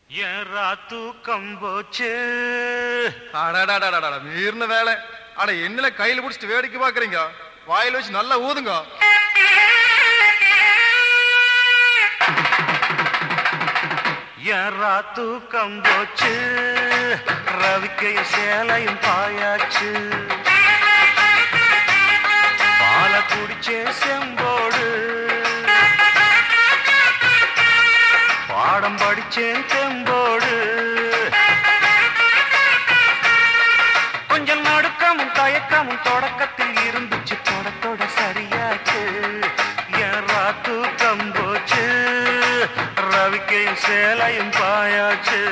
ஏறா தூக்கம் போச்சு. மீறின வேலை. அட என்னல கையில பிடிச்சிட்டு வேடிக்கை பாக்குறீங்க? வாயில வச்சு நல்லா ஊதுங்க. ஏறா தூக்கம் போச்சு. ரவிக்கையும் சேலையும் பாயாச்சு. பால குடிச்சே செம்போடு. பாடம் படிச்சேன் தெம்போடு. கொஞ்சம் நடுக்கமும் தயக்கமும் தொடக்கத்தில் இருந்துச்சு. தொடத்தோட சரியாச்சு. ஏறா தூக்கம் போச்சு. ரவிக்கையும் சேலையும் பாயாச்சு.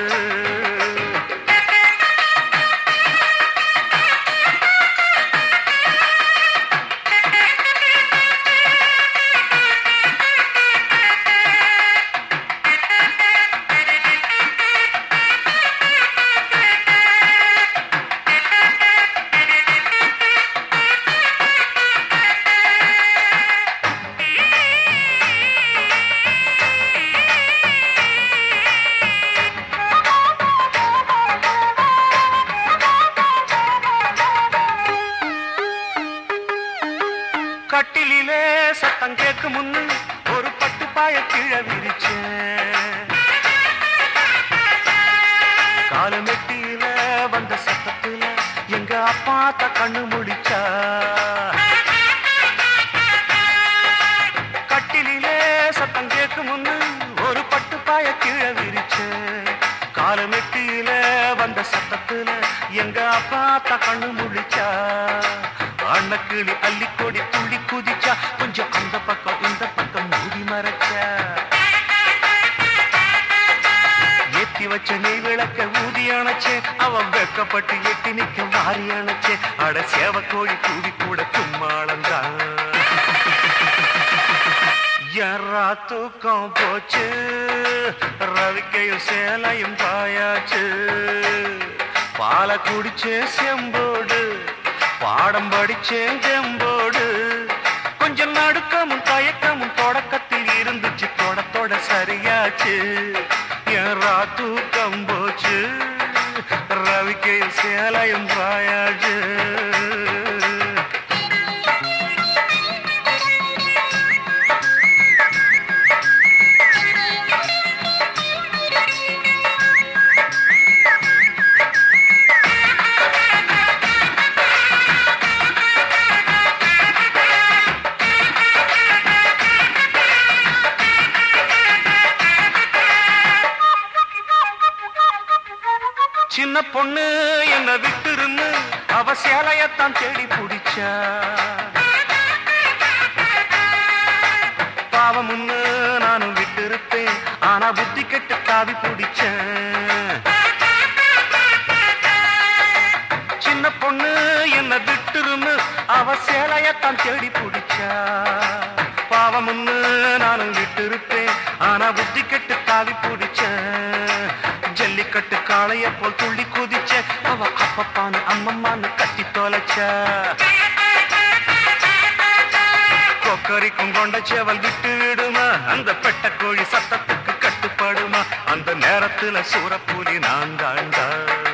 கட்டிலே சத்தம் கேட்கும் முன்னு ஒரு பட்டு பாய கீழே விரிச்சேன். காலு மெட்டியில வந்த சத்தத்துல எங்க அப்பாத்த கண்ணு முடிச்சா. கட்டிலே சத்தம் கேட்கும் முன்னு ஒரு பட்டு பாய கீழே விரிச்சேன். காலு மெட்டியில வந்த சத்தத்துல எங்க அப்பாத்த கண்ணு முடிச்சா. அண்ணக்கிளி அள்ளிக்கொடி துள்ளி குதிச்சா. கொஞ்சம் அந்த பக்கம் இந்த பக்கம் மூடி மறைச்சா. ஏத்தி வச்ச நெய் விளக்க ஊதி அணைச்சே. அவன் வெக்கப்பட்டு எட்டி நிக்க மாறி அணைச்சே. அட சேவக்கோழி கூடி கூட கும்மாளந்தான். யாரா தூக்கம் போச்சு. ரவிக்கையும் சேலையும் பாயாச்சு. பால குடிச்சே செம்போடு. பாடம் படிச்சேன் தெம்போடு. கொஞ்சம் நடுக்கமும் தயக்கமும் தொடக்கத்தில் இருந்துச்சு. தொடத்தோட சரியாச்சு. ஏறா தூக்கம் போச்சு. ரவிக்கையும் சேலையும் பாயாச்சு. சின்ன பொண்ணு என்ன விட்டுருன்னு அவ சேலையத்தான் தேடி பிடிச்சா. பாவம் முன்னு நானும் விட்டு இருப்பேன். ஆனா புத்தி கெட்டு தாவி பிடிச்சேன். சின்ன பொண்ணு என்ன விட்டுருன்னு அவ சேலையத்தான் தேடி பிடிச்சா. பாவம் முன்னு நானும் விட்டு இருப்பேன். ஆனா புத்தி கெட்டு தாவி பிடிச்சேன். ஜல்லிக்கட்டு காளைய போல் துள்ளி குதிச்ச. அவ அப்பப்பான்னு அம்மம்மான்னு கட்டி தொலைச்ச. கொக்கரிக்கும் கொண்ட சேவல் விட்டு விடுமா. அந்த பெட்ட கோழி சத்தத்துக்கு கட்டுப்படுமா. அந்த நேரத்துல சூரப்புலி நான் தாண்டா.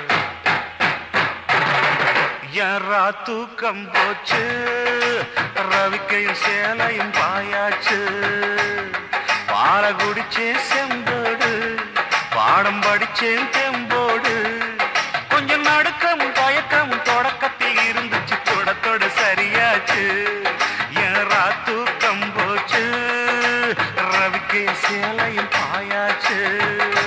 யாரா தூக்கம் போச்சு. ரவிக்கையும் சேலையும் பாயாச்சு. பால குடிச்சே செம்போடு. பாடம் படிச்சேன் தெம்போடு. கொஞ்சம் நடுக்கமும் தயக்கமும் தொடக்கத்தில் இருந்துச்சு. தொடத்தோட சரியாச்சு. ஏறா தூக்கம் போச்சு. ரவிக்கை சேலையும் பாயாச்சு.